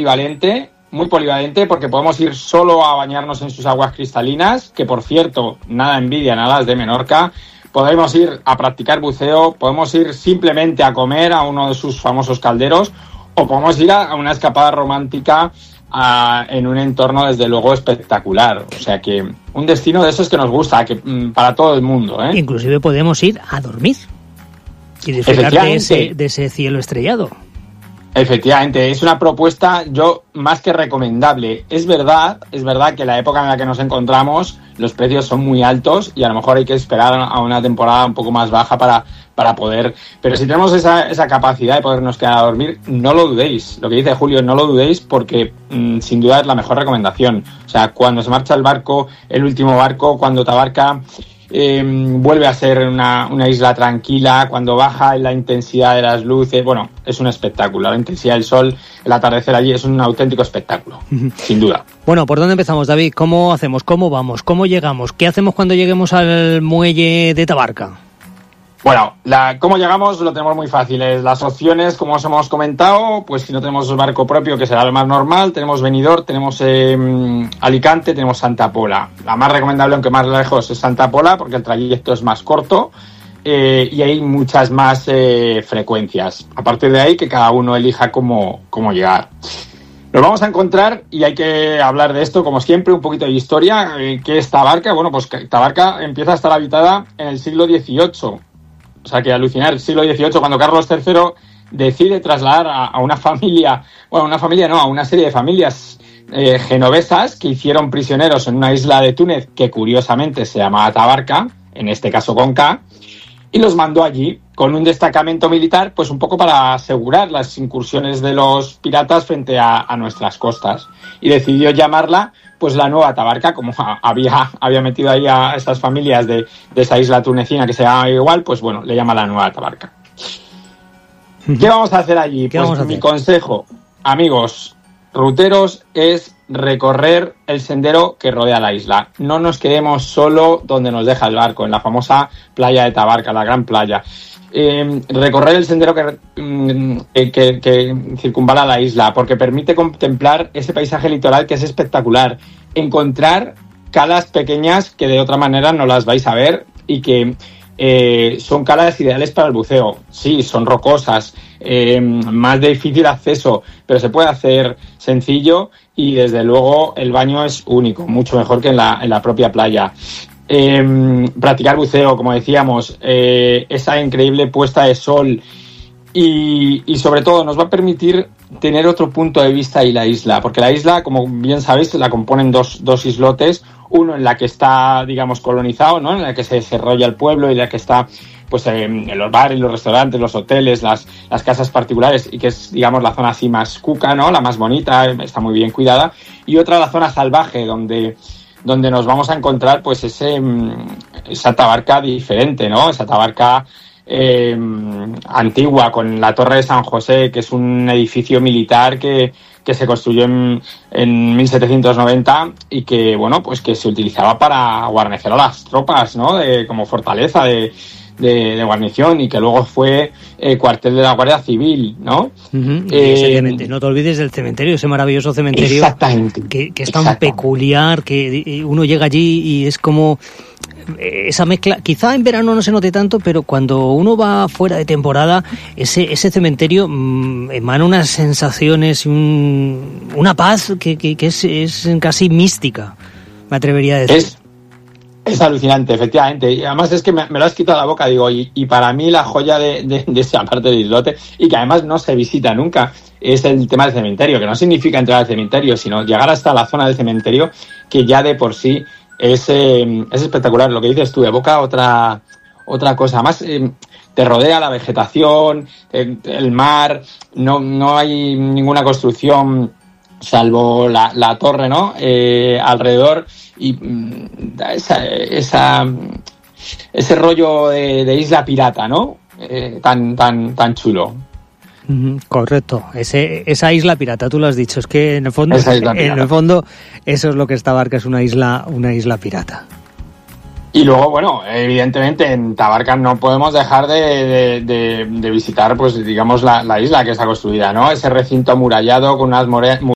polivalente, porque podemos ir solo a bañarnos en sus aguas cristalinas, que por cierto, nada envidian a las de Menorca. Podemos ir a practicar buceo, podemos ir simplemente a comer a uno de sus famosos calderos, o podemos ir a una escapada romántica en un entorno desde luego espectacular. O sea que un destino de esos que nos gusta, que para todo el mundo, ¿eh? Inclusive podemos ir a dormir y disfrutar de ese cielo estrellado. Efectivamente, es una propuesta yo más que recomendable. Es verdad que la época en la que nos encontramos los precios son muy altos y a lo mejor hay que esperar a una temporada un poco más baja para poder... Pero si tenemos esa capacidad de podernos quedar a dormir, no lo dudéis. Lo que dice Julio, no lo dudéis porque sin duda es la mejor recomendación. O sea, cuando se marcha el barco, el último barco, cuando Tabarca... vuelve a ser una isla tranquila, cuando baja la intensidad de las luces, bueno, es un espectáculo, la intensidad del sol, el atardecer allí es un auténtico espectáculo, sin duda. Bueno, ¿por dónde empezamos, David? ¿Cómo hacemos? ¿Cómo vamos? ¿Cómo llegamos? ¿Qué hacemos cuando lleguemos al muelle de Tabarca? Bueno, ¿cómo llegamos? Lo tenemos muy fácil. Las opciones, como os hemos comentado, pues si no tenemos barco propio, que será lo más normal, tenemos Benidorm, tenemos Alicante, tenemos Santa Pola. La más recomendable, aunque más lejos, es Santa Pola, porque el trayecto es más corto y hay muchas más frecuencias. A partir de ahí, que cada uno elija cómo llegar. Nos vamos a encontrar, y hay que hablar de esto, como siempre, un poquito de historia. ¿Qué es Tabarca? Bueno, pues Tabarca empieza a estar habitada en el siglo XVIII. O sea, que alucinar, el siglo XVIII, cuando Carlos III decide trasladar a una familia, a una serie de familias genovesas que hicieron prisioneros en una isla de Túnez que curiosamente se llamaba Tabarca, en este caso con K, y los mandó allí con un destacamento militar, pues un poco para asegurar las incursiones de los piratas frente a nuestras costas. Y decidió llamarla pues la Nueva Tabarca, como había metido ahí a estas familias de esa isla tunecina que se llama igual, pues bueno, le llama la Nueva Tabarca. ¿Qué vamos a hacer allí? Pues mi consejo, amigos ruteros, es recorrer el sendero que rodea la isla. No nos quedemos solo donde nos deja el barco, en la famosa playa de Tabarca, la gran playa. Recorrer el sendero que circunvala la isla, porque permite contemplar ese paisaje litoral que es espectacular, encontrar calas pequeñas que de otra manera no las vais a ver y que son calas ideales para el buceo. Sí, son rocosas, más de difícil acceso, pero se puede hacer sencillo y desde luego el baño es único, mucho mejor que en la propia playa. Practicar buceo, como decíamos, esa increíble puesta de sol y sobre todo nos va a permitir tener otro punto de vista y la isla, porque la isla, como bien sabéis, la componen dos islotes, uno en la que está, digamos, colonizado, ¿no? En la que se desarrolla el pueblo y en la que está pues en los bares, los restaurantes, los hoteles, las casas particulares, y que es, digamos, la zona así más cuca, ¿no? La más bonita, está muy bien cuidada, y otra la zona salvaje, donde nos vamos a encontrar pues esa Tabarca diferente, ¿no? Esa Tabarca antigua, con la Torre de San José, que es un edificio militar que se construyó en 1790 y que, bueno, pues que se utilizaba para guarnecer a las tropas, ¿no? Como fortaleza de guarnición, y que luego fue cuartel de la Guardia Civil, ¿no? Uh-huh. No te olvides del cementerio, ese maravilloso cementerio que es tan peculiar, que uno llega allí y es como esa mezcla. Quizá en verano no se note tanto, pero cuando uno va fuera de temporada, ese cementerio emana unas sensaciones, una paz que es casi mística, me atrevería a decir. Es alucinante, efectivamente. Y además es que me lo has quitado la boca, digo, y para mí la joya de esa parte del islote, y que además no se visita nunca, es el tema del cementerio, que no significa entrar al cementerio, sino llegar hasta la zona del cementerio, que ya de por sí es espectacular. Lo que dices tú, evoca otra cosa. Además, te rodea la vegetación, el mar, no hay ninguna construcción salvo la torre, ¿no? Alrededor, y da ese rollo de isla pirata, ¿no? Tan chulo. Correcto, esa isla pirata, tú lo has dicho, es que en el fondo eso es lo que es Tabarca, es una isla pirata. Y luego, bueno, evidentemente en Tabarca no podemos dejar de visitar, pues digamos, la isla que está construida, ¿no? Ese recinto amurallado con unas